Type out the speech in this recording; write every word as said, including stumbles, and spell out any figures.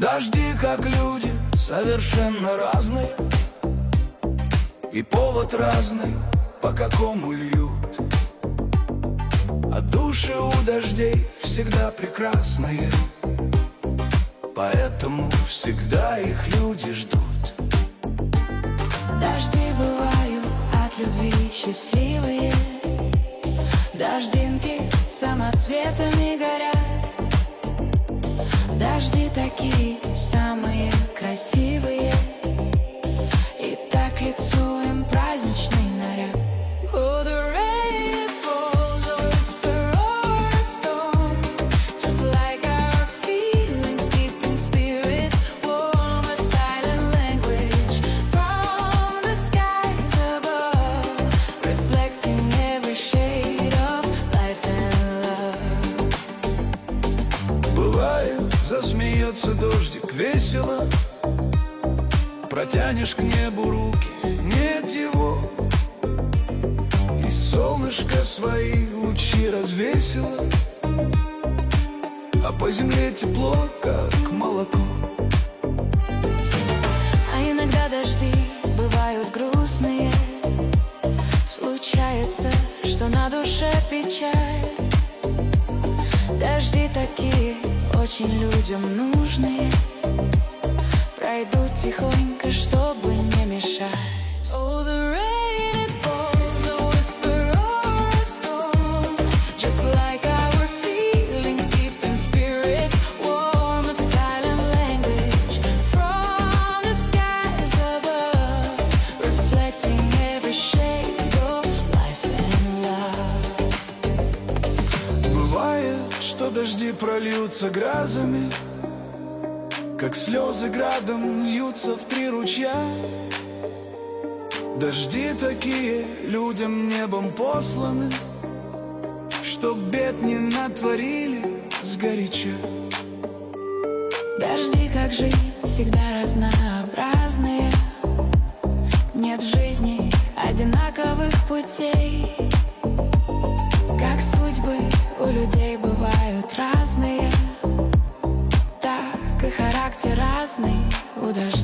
Дожди, как люди, совершенно разные, и повод разный, по какому льют. А души у дождей всегда прекрасные, поэтому всегда их люди ждут. Дожди бывают от любви счастливые, дождинки самоцветами горят. Дожди такие самые красивые, и так лицу им праздничный наряд. Oh, the rain falls, a whisper or a storm, just like our feelings, keeping spirits warm. A silent language from the skies above, reflecting every shade of life and love. Бывает, засмеется дождик весело, протянешь к небу руки, нет его, и солнышко свои лучи развесило, а по земле тепло, как молоко. А иногда дожди бывают грустные, случается, что на душе печаль. Дожди такие очень людям нужные, пройдут тихонько, чтобы не мешать. Oh, the rain, it falls, a whisper or a storm, just like our feelings, keeping spirits warm. A silent language from the skies above, reflecting every shade of life and love. Бывает, что дожди прольются грозами, как слезы градом льются в три ручья. Дожди такие людям небом посланы, чтоб бед не натворили сгоряча. Дожди, как жизнь, всегда разнообразные, нет в жизни одинаковых путей. Как судьбы у людей бывают разные, так и характер разный у дождя.